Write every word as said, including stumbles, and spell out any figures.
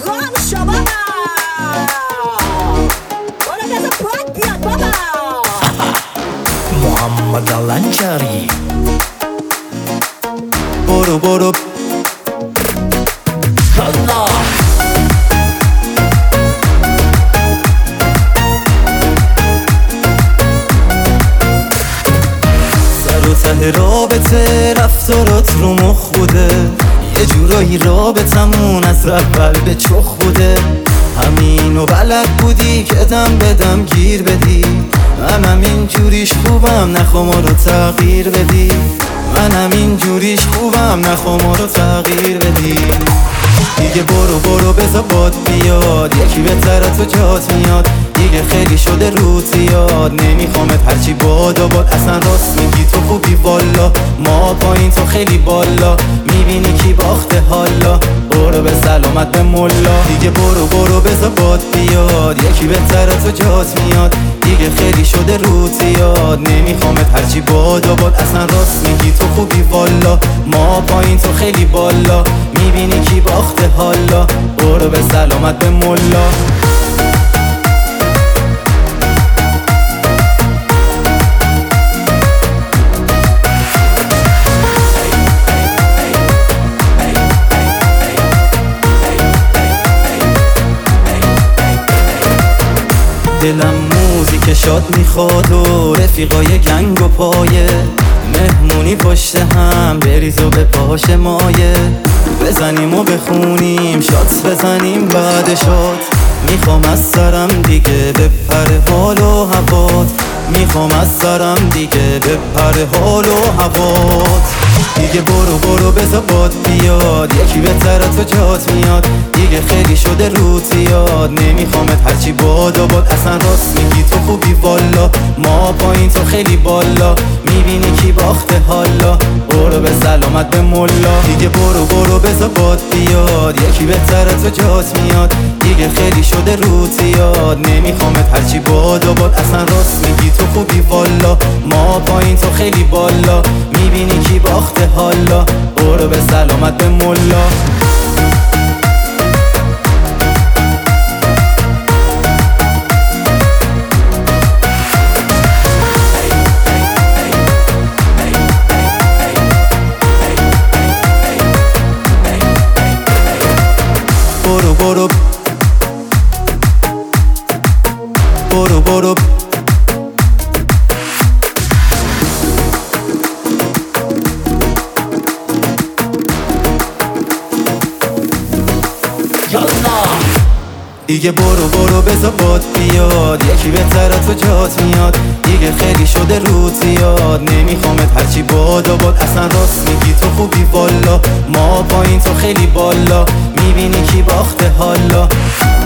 میکنم شما برو بذار پاک بیاد بابا. محمد الانجاری برو برو الله. سر و ته رابطه رفتارات رو مخ بوده، یه جورایی رابطمون از اول به چخ بوده. همینو بلد بودی که دم به دم گیر بدی، من همین جوریش خوبم نخوا ما رو تغییر بدی. من همین جوریش خوبم نخوا ما رو تغییر بدی. دیگه برو برو بذار باد بیاد، یکی بهتر تو جات میاد. دیگه خیلی شده رو زیاد، نمیخوامت هرچی باد و باد. اصلا راست میگی تو خوبی والا، ما پایین تو خیلی بالا. میبینی کی باخته حالا، برو به سلامت به ملا. دیگه برو برو بذار باد بیاد، یکی بهتر تو جات میاد. دیگه خیلی شده رو زیاد، نمیخوامت هرچی باد و باد. اصلا راست میگی تو خوبی والا، ما پایین تو خیلی بالا. میبینی کی باخته حالا، برو به سلامت به ملا. دلم موزیک شاد میخواد و رفیقای گنگ و پایه. مهمونی پشت هم بریز و به پاش مایه. بزنیم و بخونیم شات بزنیم بعد شات. میخوام از سرم دیگه بپره حال و هوات. میخوام از سرم دیگه بپره حال و هوات. دیگه برو برو بذار باد بیاد، یکی بهتر تو جات میاد. دیگه خیلی شده رو زیاد، نمیخوامت هرچی باد و باد. اصلا راست میگی تو خوبی والا، ما پایین تو خیلی بالا. میبینی کی باخته حالا، برو به سلامت به ملا. دیگه برو برو بذار باد بیاد، یکی بهتر تو جات میاد. دیگه خیلی شده رو زیاد، نمیخوامت هرچی باد و باد. اصلا راست میگی تو خوبی والا، ما پایین تو خیلی بالا. میبینی کی باخته حالا، برو به سلامت به ملا. برو برو برو برو دیگه برو برو بذار باد بیاد، یکی بهتر تو جات میاد. دیگه خیلی شده رو زیاد، نمیخوامت هرچی باد و باد. اصلا راست میگی تو خوبی والا، ما پایین تو خیلی بالا. میبینی کی باخته حالا.